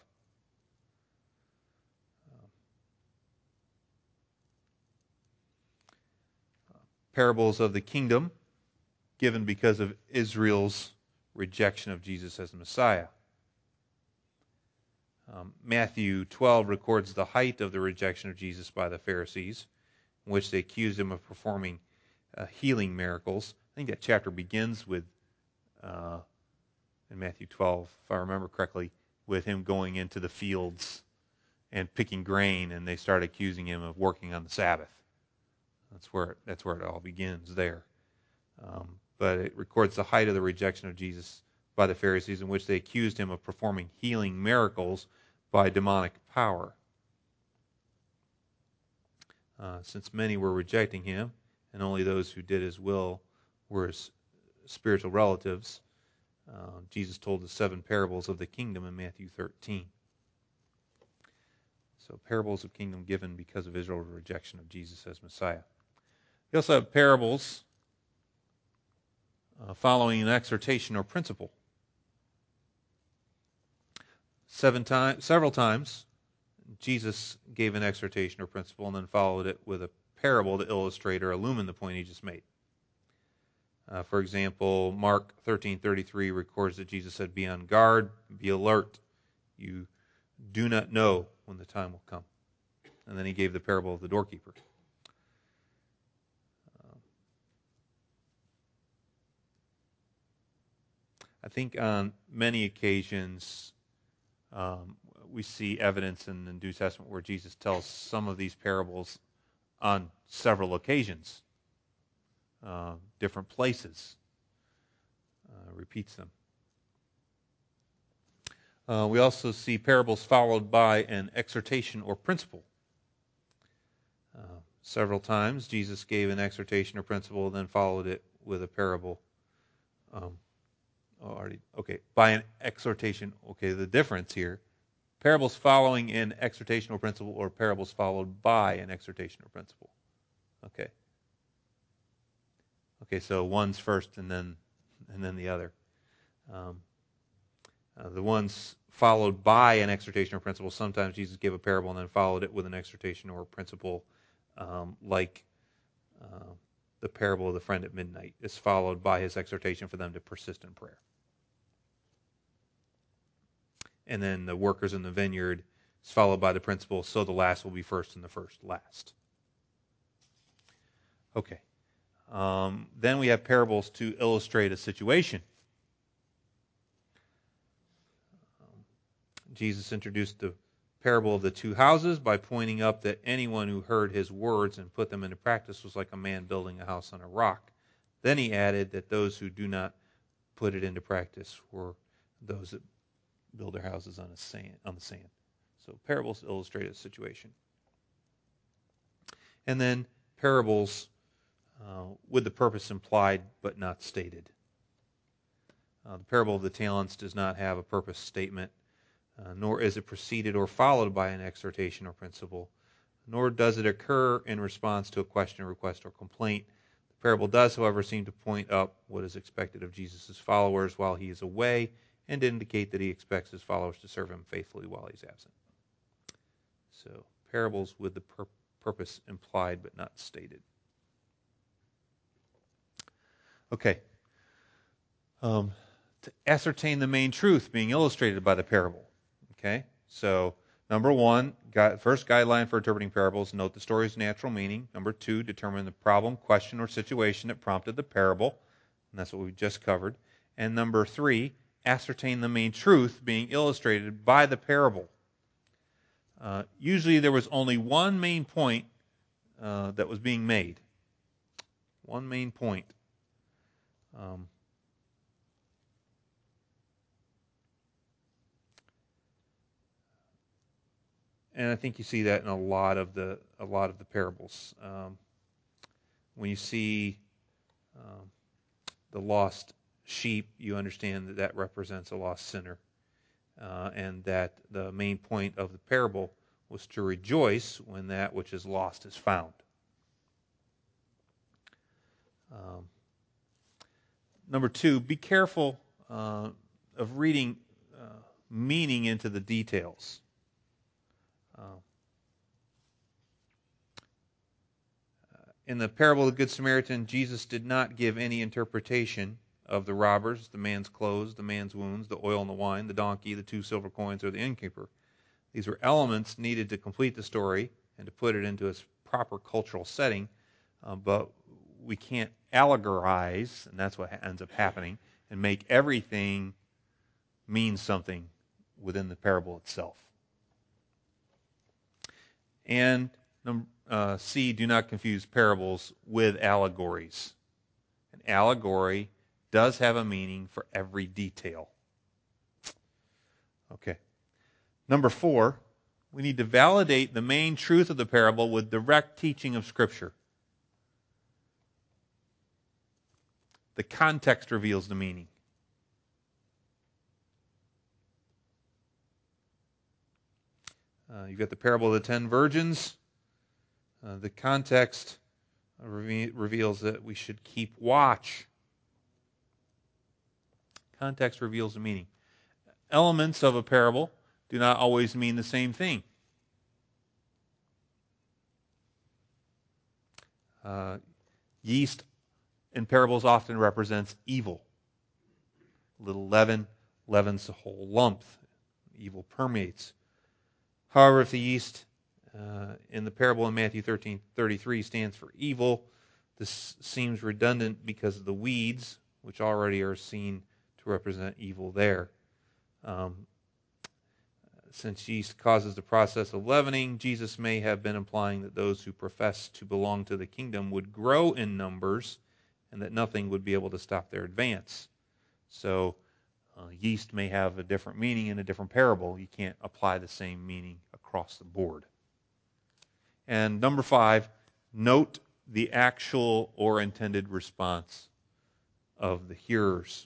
Parables of the kingdom given because of Israel's rejection of Jesus as the Messiah. Matthew 12 records the height of the rejection of Jesus by the Pharisees, in which they accused him of performing healing miracles. I think that chapter begins with, in Matthew 12, if I remember correctly, with him going into the fields and picking grain, and they start accusing him of working on the Sabbath. That's where it all begins there. But it records the height of the rejection of Jesus by the Pharisees, in which they accused him of performing healing miracles by demonic power. Since many were rejecting him, and only those who did his will were his spiritual relatives, Jesus told the 7 parables of the kingdom in Matthew 13. So parables of kingdom given because of Israel's rejection of Jesus as Messiah. We also have parables following an exhortation or principle. Several times, Jesus gave an exhortation or principle and then followed it with a parable to illustrate or illumine the point he just made. For example, Mark 13:33 records that Jesus said, "Be on guard, be alert. You do not know when the time will come." And then he gave the parable of the doorkeeper. I think on many occasions we see evidence in the New Testament where Jesus tells some of these parables on several occasions, different places, repeats them. We also see parables followed by an exhortation or principle. Several times Jesus gave an exhortation or principle, then followed it with a parable. By an exhortation. Okay, the difference here. Parables following an exhortation or principle, or parables followed by an exhortation or principle. Okay, so one's first and then the other. The ones followed by an exhortation or principle, sometimes Jesus gave a parable and then followed it with an exhortation or principle, like the parable of the friend at midnight is followed by his exhortation for them to persist in prayer. And then the workers in the vineyard is followed by the principle, so the last will be first and the first last. Okay. Then we have parables to illustrate a situation. Jesus introduced the parable of the 2 houses by pointing up that anyone who heard his words and put them into practice was like a man building a house on a rock. Then he added that those who do not put it into practice were those that build their houses on the sand. So parables illustrate a situation. And then parables with the purpose implied but not stated. The parable of the talents does not have a purpose statement, nor is it preceded or followed by an exhortation or principle, nor does it occur in response to a question, request, or complaint. The parable does, however, seem to point up what is expected of Jesus' followers while he is away, and indicate that he expects his followers to serve him faithfully while he's absent. So, parables with the purpose implied but not stated. Okay. To ascertain the main truth being illustrated by the parable. Okay? So, number 1, first guideline for interpreting parables, note the story's natural meaning. Number 2, determine the problem, question, or situation that prompted the parable. And that's what we just covered. And number 3, ascertain the main truth being illustrated by the parable. Usually there was only one main point that was being made. One main point. And I think you see that in a lot of the parables. When you see the lost sheep, you understand that that represents a lost sinner, and that the main point of the parable was to rejoice when that which is lost is found. Number two, be careful of reading meaning into the details. In the parable of the Good Samaritan, Jesus did not give any interpretation of the robbers, the man's clothes, the man's wounds, the oil and the wine, the donkey, the 2 silver coins, or the innkeeper. These were elements needed to complete the story and to put it into its proper cultural setting, but we can't allegorize, and that's what ends up happening, and make everything mean something within the parable itself. And C, do not confuse parables with allegories. An allegory does have a meaning for every detail. Okay. Number 4, we need to validate the main truth of the parable with direct teaching of Scripture. The context reveals the meaning. You've got the parable of the 10 virgins. The context reveals that we should keep watch. Context reveals the meaning. Elements of a parable do not always mean the same thing. Yeast in parables often represents evil. A little leaven leavens the whole lump. Evil permeates. However, if the yeast in the parable in Matthew 13:33 stands for evil, this seems redundant because of the weeds, which already are seen to represent evil there. Since yeast causes the process of leavening, Jesus may have been implying that those who profess to belong to the kingdom would grow in numbers and that nothing would be able to stop their advance. So yeast may have a different meaning in a different parable. You can't apply the same meaning across the board. And number 5, note the actual or intended response of the hearers.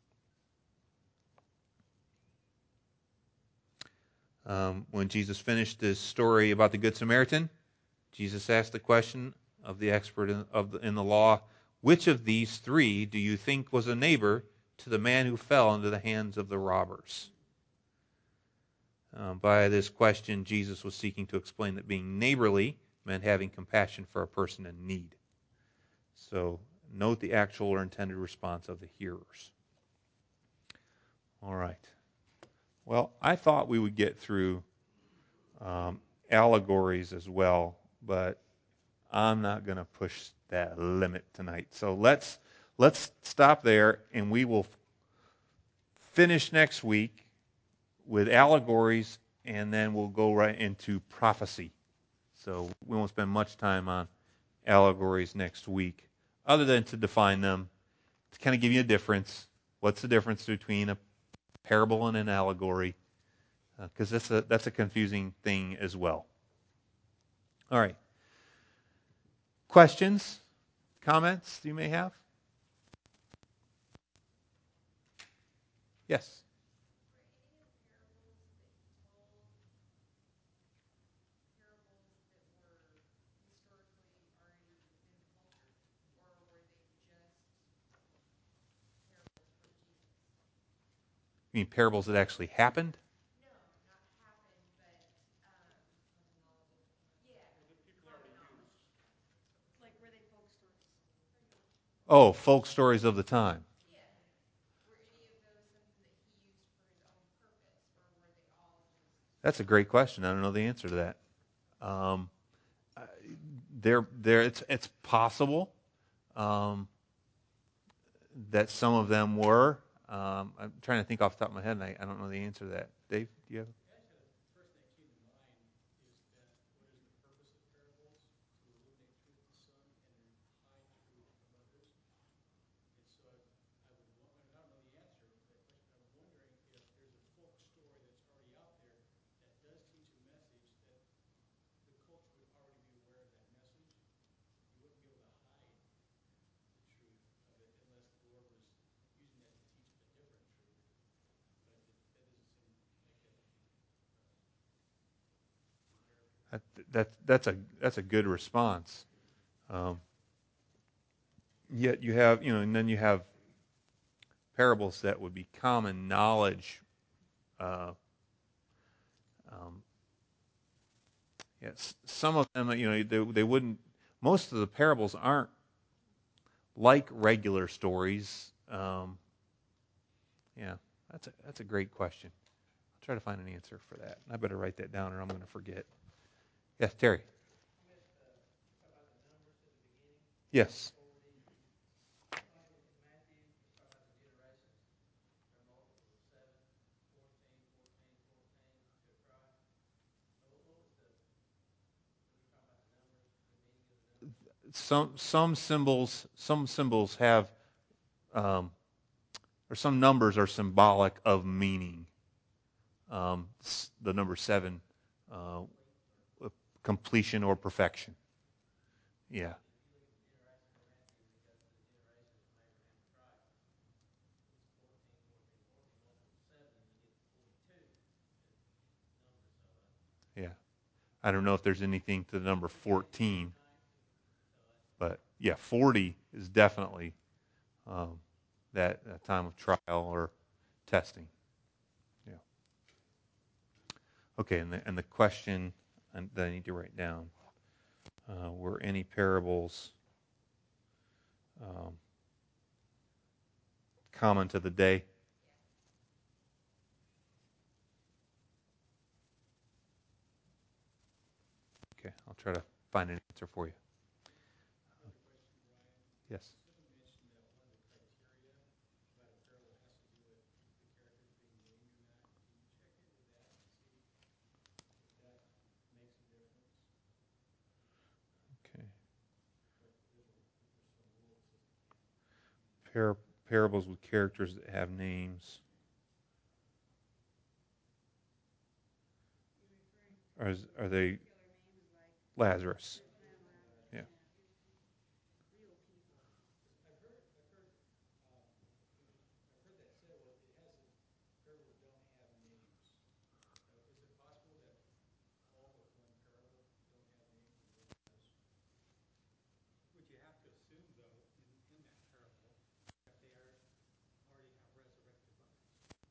When Jesus finished this story about the Good Samaritan, Jesus asked the question of the expert in the law, which of these 3 do you think was a neighbor to the man who fell into the hands of the robbers? By this question, Jesus was seeking to explain that being neighborly meant having compassion for a person in need. So note the actual or intended response of the hearers. All right. Well, I thought we would get through allegories as well, but I'm not going to push that limit tonight. So let's stop there, and we will finish next week with allegories, and then we'll go right into prophecy. So we won't spend much time on allegories next week, other than to define them, to kind of give you a difference. What's the difference between a parable and an allegory? Because that's a confusing thing as well. All right. Questions, comments you may have? Yes. You mean parables that actually happened? Oh, folk stories of the time. That's a great question. I don't know the answer to that. It's possible that some of them were. I'm trying to think off the top of my head, and I don't know the answer to that. Dave, do you have? Actually, the first thing that came to mind is that what is the purpose of parables? To illuminate truth to some and hide truth from others. And so I don't know the answer to that question, but I'm wondering if there's a folk story that's already out there that does teach a message that the culture would already be aware of that message. You wouldn't be able to hide the truth of it unless the Lord was using that to teach a different truth. But that doesn't seem like That's a good response. Yet you have, and then you have parables that would be common knowledge. Uh, um, yes, some of them, they wouldn't. Most of the parables aren't like regular stories. Yeah, that's a great question. I'll try to find an answer for that. I better write that down, or I'm going to forget. Yes, Terry. Yes. Some symbols have um, or some numbers are symbolic of meaning. The number 7, uh, completion or perfection. Yeah. Yeah. I don't know if there's anything to the number 14, but yeah, 40 is definitely um, that time of trial or testing. Yeah. Okay, and the question that I need to write down: were any parables um, common to the day? Okay, I'll try to find an answer for you. Yes. Okay. Parables with characters that have names. Are they Lazarus? Yeah. Would you have to assume, though, in that parable, that they already have resurrected bodies?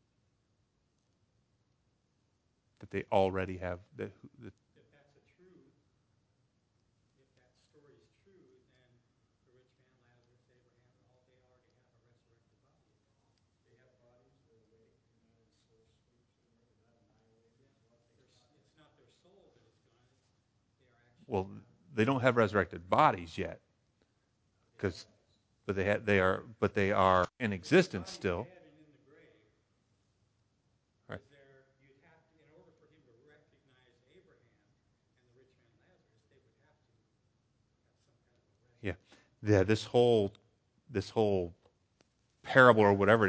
That they already have that If that's a truth, if that story is true, then the rich man, Lazarus, Abraham, all they already have a resurrected body. They have bodies, they're awake, they're not in soul sleep somewhere, they're not annihilated. It's not their soul that is gone, they are actually well, now. they don't have resurrected bodies yet, because but they are in existence still. Dead and in the grave, Right. is there, you'd have to, in order for him to recognize Abraham and the rich man Lazarus, they would have to have some kind of a Yeah. resurrection. Yeah. This whole parable or whatever it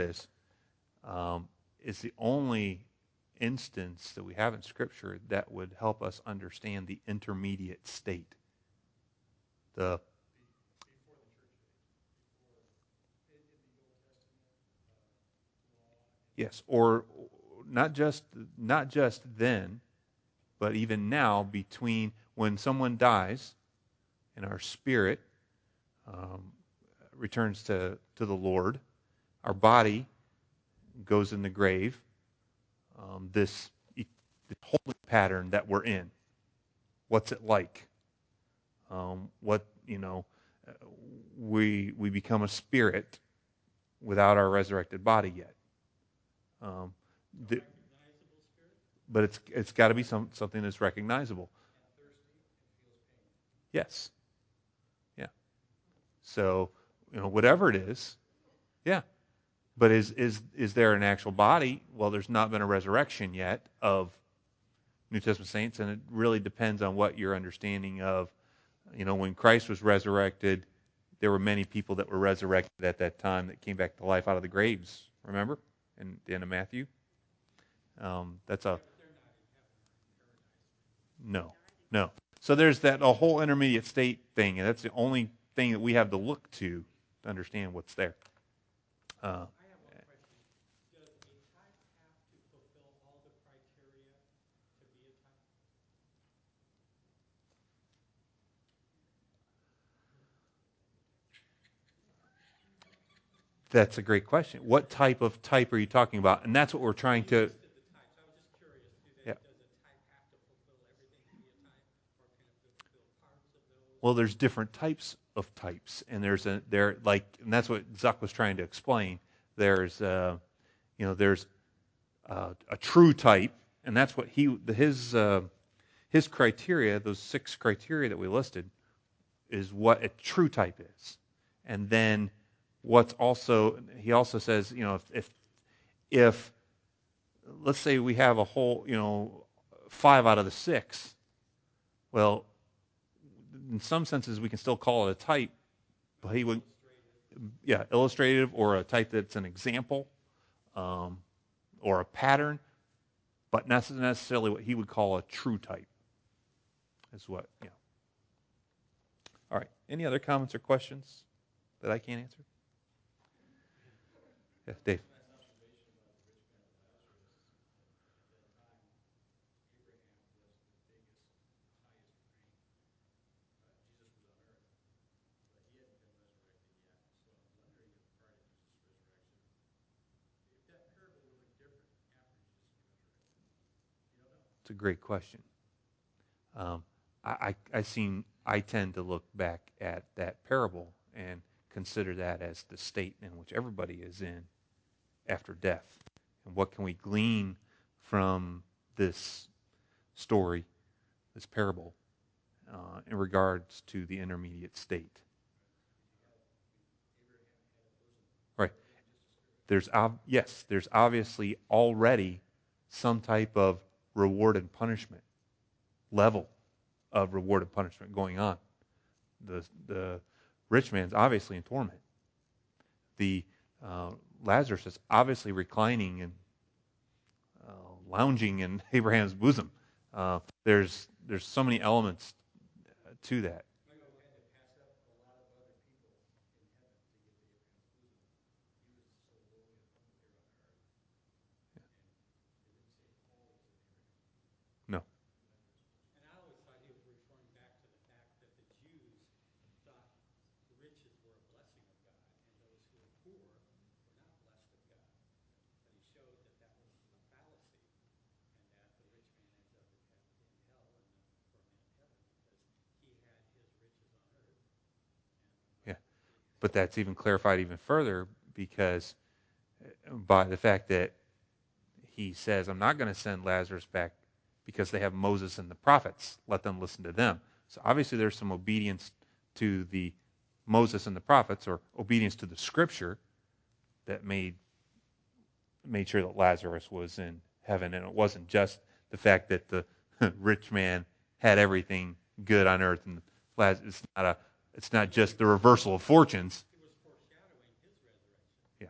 is the only instance that we have in Scripture that would help us understand the intermediate state. The Before the church age, in the Old Testament law. Yes, or not just then, but even now, between when someone dies and our spirit um, returns to the Lord, our body goes in the grave. This holding pattern that we're in, what's it like? What uh, we become a spirit without our resurrected body yet. Um, the, Recognizable spirit but it's got to be something that's recognizable. and thirsty and feels pain. Yes. Yeah. So, whatever it is, yeah. But is there an actual body? Well, there's not been a resurrection yet of New Testament saints, and it really depends on what your understanding of, when Christ was resurrected, there were many people that were resurrected at that time that came back to life out of the graves. Remember, in the end of Matthew. That's a But they're not in heaven or in paradise. no. So there's that a whole intermediate state thing, and that's the only thing that we have to look to understand what's there. Uh, I have one question. Does a type have to fulfill all the criteria to be a type? That's a great question. What type are you talking about? And that's what we're trying to. Listed the types. I was just curious, Yeah. does a type have to fulfill everything to be a type, or can it fulfill parts of those? Well, there's different types of types, and and that's what Zuck was trying to explain. There's there's a true type, and that's what his criteria, those 6 criteria that we listed, is what a true type is. And then he also says, if let's say we have a whole, 5 out of the 6, well, in some senses we can still call it a type, but he would, illustrative, or a type that's an example, or a pattern, but not necessarily what he would call a true type. Is what, All right. Any other comments or questions that I can't answer? Yeah, Dave. It's a great question. I tend to look back at that parable and consider that as the state in which everybody is in after death. And what can we glean from this story, this parable, in regards to the intermediate state? Right. There's obviously already some type of reward and punishment level of reward and punishment going on. The rich man's obviously in torment. The Lazarus is obviously reclining and lounging in Abraham's bosom. There's so many elements to that. No. And I always thought he was referring back to the fact that the Jews thought riches were a blessing of God, and those who were poor were not blessed of God. But he showed that that was a fallacy, and that the rich man ends up in hell and the poor man in heaven, because he had his riches on earth. Yeah. But that's even clarified even further, because by the fact that he says, I'm not going to send Lazarus back because they have Moses and the prophets. Let them listen to them. So obviously there's some obedience to the Moses and the prophets, or obedience to the scripture, that made sure that Lazarus was in heaven. And it wasn't just the fact that the rich man had everything good on earth, and Lazarus, it's not just the reversal of fortunes. It was foreshadowing his resurrection. Yeah.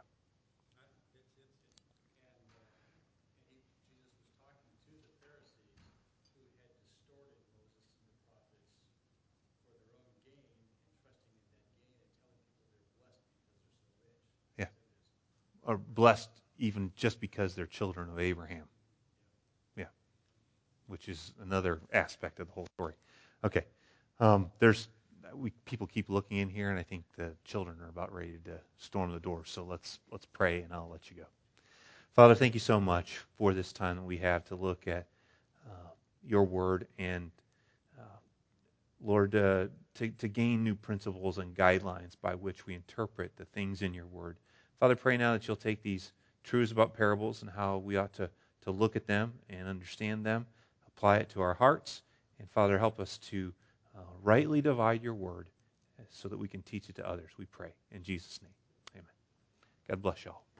Jesus was talking to the Pharisees who had distorted Moses and the prophets for their own gain, and trusting in that gain and telling people they're blessed because they're so rich. Yeah. Or blessed even just because they're children of Abraham. Yeah. Which is another aspect of the whole story. Okay. People keep looking in here, and I think the children are about ready to storm the door. So let's pray, and I'll let you go. Father, thank you so much for this time that we have to look at your word, and Lord, to gain new principles and guidelines by which we interpret the things in your word. Father, pray now that you'll take these truths about parables and how we ought to look at them and understand them, apply it to our hearts, and Father, help us to rightly divide your word so that we can teach it to others. We pray in Jesus' name. Amen. God bless you all.